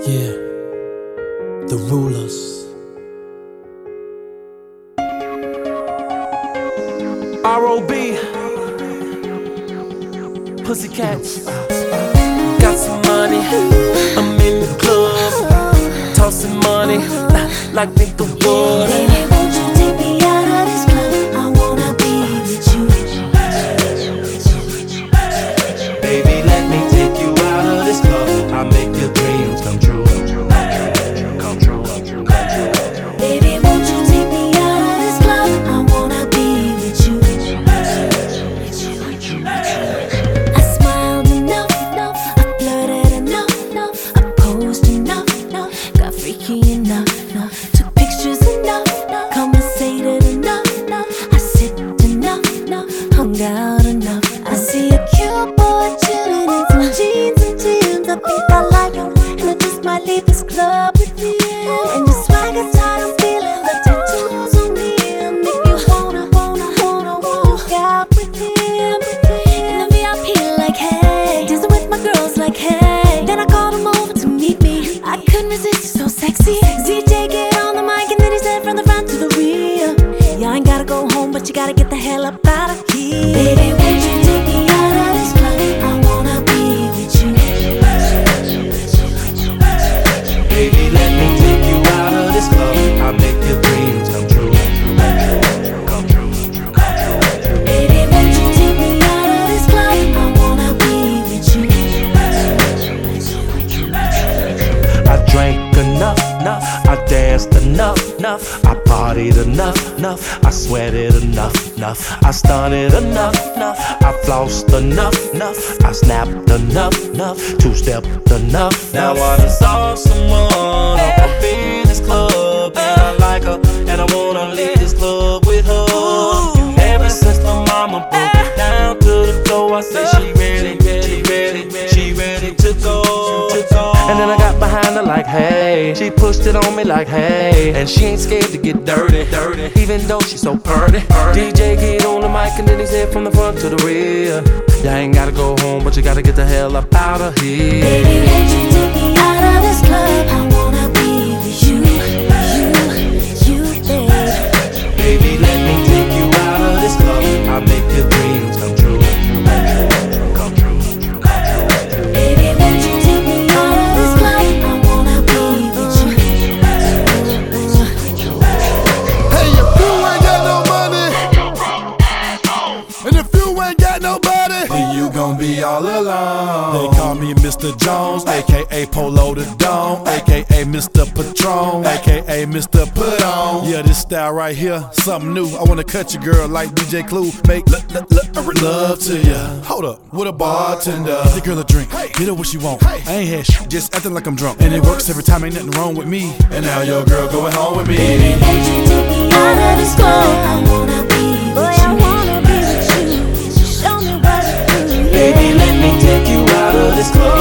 Yeah, the rulers. R.O.B. Pussycats. Got some money, I'm in the club, tossing money like nigga wood. Baby, won't you take me out of this club? I wanna be with you. Baby, let me take you out of this club. I'll make your dreams come true. Come true. Baby, won't you take me out of this club? I wanna be with you. I smiled enough, I flirted enough, I posed enough, got freaky enough, took pictures enough, conversated enough, I sipped enough, hung out enough. I see a cute boy chilling in some jeans and Timbs. I think I like him, and I just might leave this club with him. And your swagger tight, I'm feeling the tattoos on him. Make you wanna walk out with him. In the VIP, like hey, dancing with my girls, like hey. Then I called him over to meet me. I couldn't resist, so sexy. DJ get on the mic and then he said from the front to the rear. Yeah, I ain't gotta go home, but you gotta get the hell up out of here. Baby, won't you take me out of this club? I wanna be with you. Baby, let me take you out of this club. I'll make your dreams come true. Come true. Baby, won't you take me out of this club? I wanna be with you. I drank enough, I danced enough, I partied enough, I sweated enough, I stunted enough, I flossed enough, I snapped enough, two-stepped enough. Now I done saw someone up in this club, and I like her, and I wanna leave this club with her. Ever since the mama broke it down to the floor, I said she ready to go. And then I got behind her like, hey. She pushed it on me like, hey. And she ain't scared to get dirty, even though she's so purty. DJ get on the mic and then he said from the front to the rear. Y'all ain't gotta go home, but you gotta get the hell up out of here. Baby, won't you take me out of this club? I wanna be with you, babe. Baby, let me take you out of this club. I'll make your dreams come true. Come true. Baby, won't you take me out of this club? I wanna be with you. Hey, if you ain't got no money, and if you ain't got nobody, then you gon' be all alone. They call me Mr. Jones, aka Polo the Don, aka Mr. Patron, aka Mr. Put On. Yeah, this style right here, something new. I wanna cut your girl like DJ Clue, make love to ya. Hold up, with a bartender. Get the girl a drink, get her what she want. I ain't had shit, just acting like I'm drunk. And it works every time, ain't nothing wrong with me. And now your girl going home with me. Baby, won't you take me out of this club? I wanna be with you. I wanna be with you. Show me what to do. Baby, let me take you out of this club.